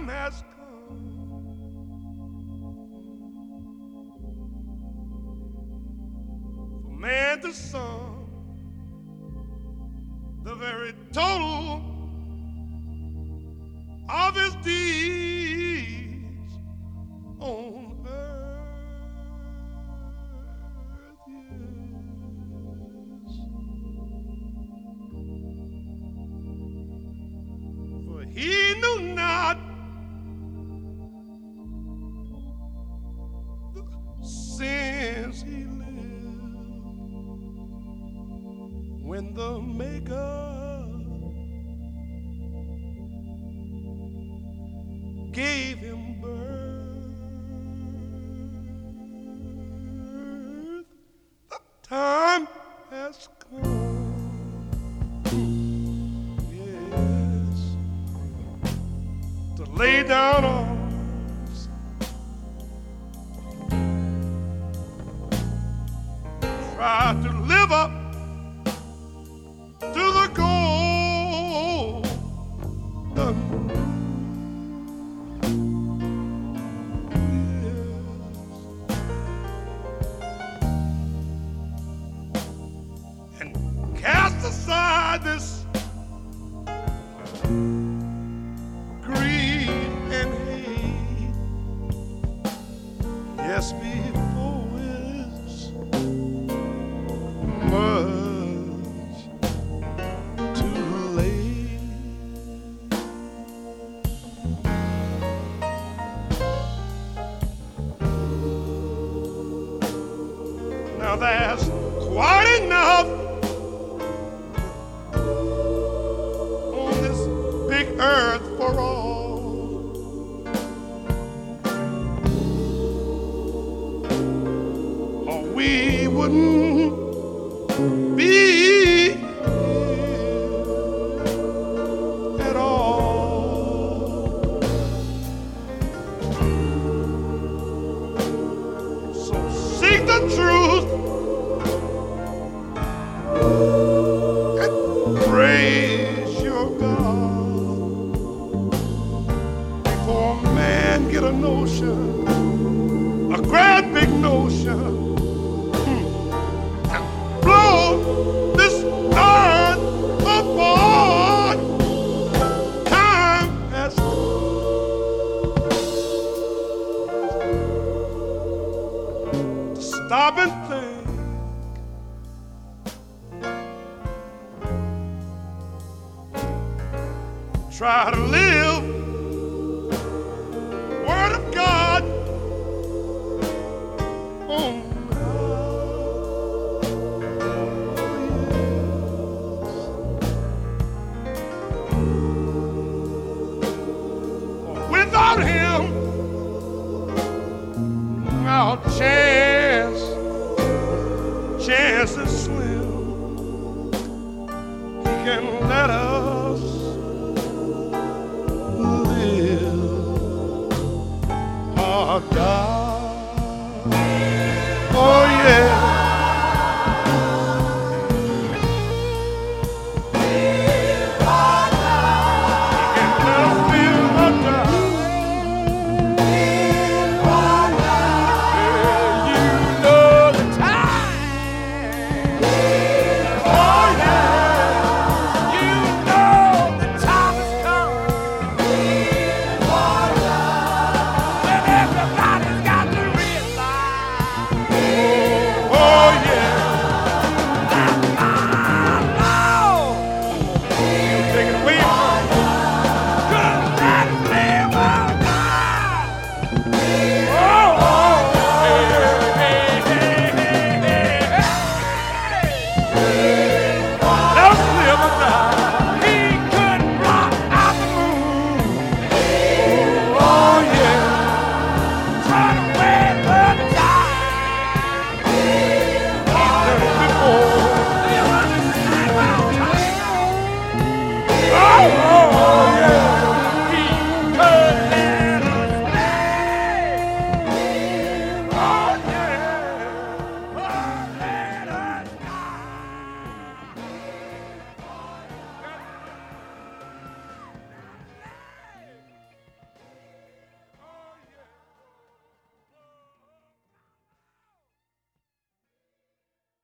time has come for man to sum the very total of his deeds on earth. Yes. For he knew not the sins he lived when the Maker gave him birth. The time has come, yes, to lay down arms, try to live up to the goal done. Cast aside this greed and hate. Yes, before it's much too late. Now there's quite enough earth for all, or we wouldn't be here at all. So seek the truth and praise your God. Get a notion, a great big notion, and blow this earth apart. Time has come to stop and think, try to live Word of God on without him, our chance is slim. He can let us live. God.